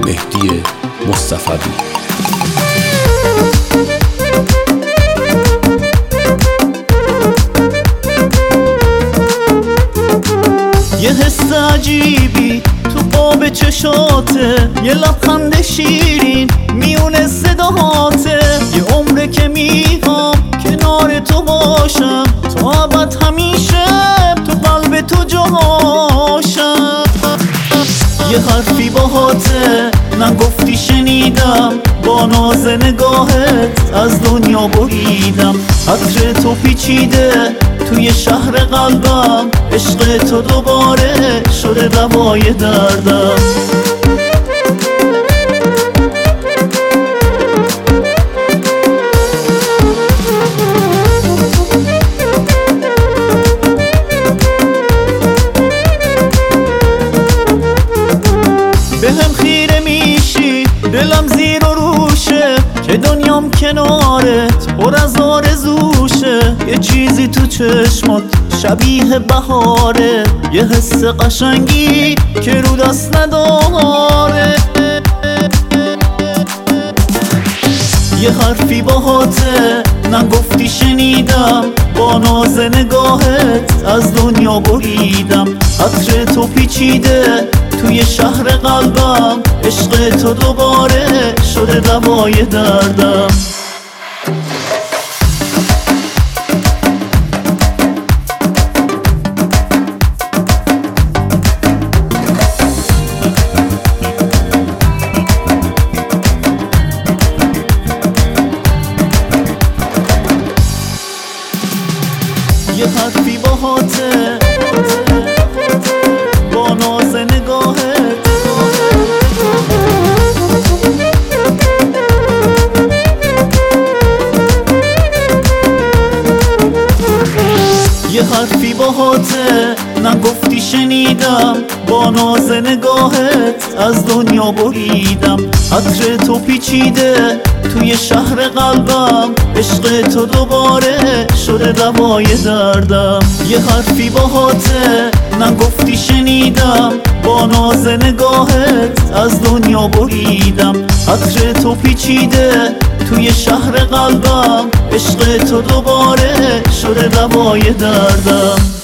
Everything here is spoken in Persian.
مهدی مصطفوی. یه حس عجیبی تو قاب چشاته، یه لبخند شیرین میونه صداهاته. یه عمره که میخوام کنار تو باشم، تا ابد همیشه تو قلب تو جاشم. یه حرفی باهاته نگفتی شنیدم، با ناز نگاهت از دنیا بریدم. عطر تو پیچیده توی شهر قلبم، عشق تو دوباره شده دوای دردم. بهم خیره میشی دلم زیر و روشه، که دنیام کنارت پر از آرزوشه. یه چیزی تو چشمات شبیه بهاره، یه حس قشنگی که رو دست نداره. یه حرفی باهاته نگفتی شنیدم، با ناز نگاهت از دنیا بریدم. عطر تو پیچیده توی شهر قلبم، عشق تو دوباره شده دوای دردم. یه حرفی باهاته با ناز نگاهت، یه حرفی باهاته نگفتی شنیدم، با ناز نگاهت از دنیا بریدم. عطر تو پیچیده توی شهر قلبم، عشق تو دوباره شده دوای دردم. یه حرفی باهاته نگفتی شنیدم، با ناز نگاهت از دنیا بریدم. عطر تو پیچیده توی شهر قلبم، عشق تو دوباره شده دوای دردم.